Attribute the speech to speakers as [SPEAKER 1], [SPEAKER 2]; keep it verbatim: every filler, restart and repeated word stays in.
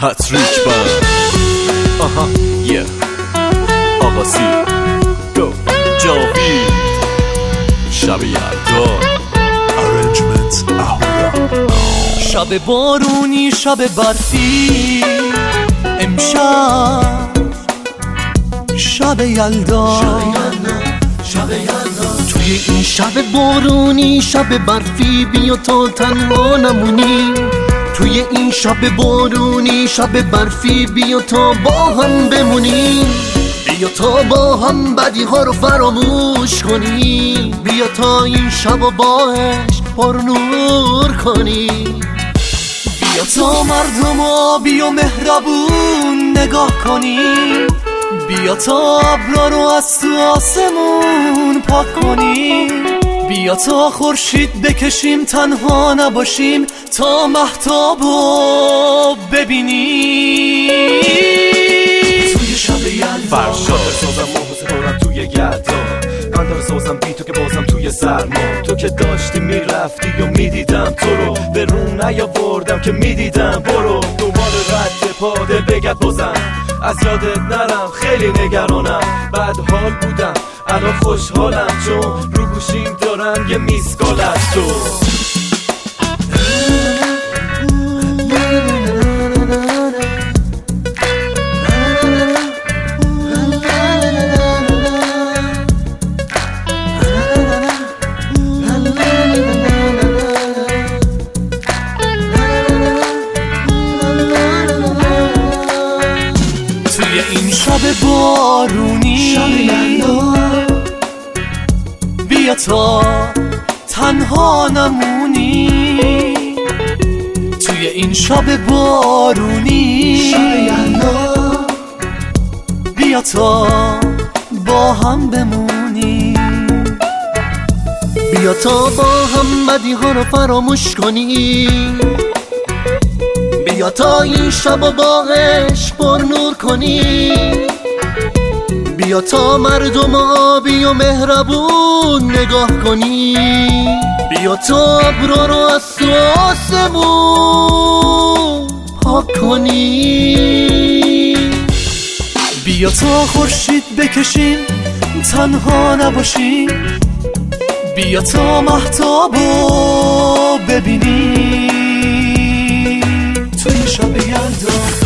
[SPEAKER 1] هتریک بند. آها یه آقاسی گو جاوید شب یلدا
[SPEAKER 2] ارنجمنت اهورا.
[SPEAKER 3] شب بارونی شب برفی امشب شب یلدا. توی این شب بارونی شب برفی بیا تا تنها نمونی. توی این شب بارونی شب برفی بیا تا با هم بمونی. بیا تا با هم بدی ها رو فراموش کنی. بیا تا این شب و باش پر نور کنی. بیا تا مردم آبی و مهربون نگاه کنی. بیا تا ابرا رو از تو آسمون پاک کنی. بیا تا خورشید بکشیم تنها نباشیم تا مهتابو ببینی.
[SPEAKER 4] توی شب یلدا فرشاد سازم ماه ستارم توی یلدا. من داره سازم بی تو که بازم توی سرما. تو که داشتی میرفتی و میدیدم تو رو به رو نیاوردم که میدیدم. برو دنبال رد پاده بگرد بازم از یادت نرم. خیلی نگرانم بد حال بودم الان خوشحالم چون رو گوشیم دارم یه میسکال از تو.
[SPEAKER 3] این شب بارونی شب یلدا بیا تا تنها نمونی. توی این شب بارونی شب یلدا بیا تا با هم بمونی. بیا تا با هم بدی ها رو فراموش کنی. بیا تا این شب و باغش پر نور کنی. بیا تا مردم آبی و مهربون نگاه کنی. بیا تا ابرا رو از تو آسمون پاک کنی. بیا تا خورشید بکشیم تنها نباشیم. بیا تا مهتابو ببینی توی شب یلدا.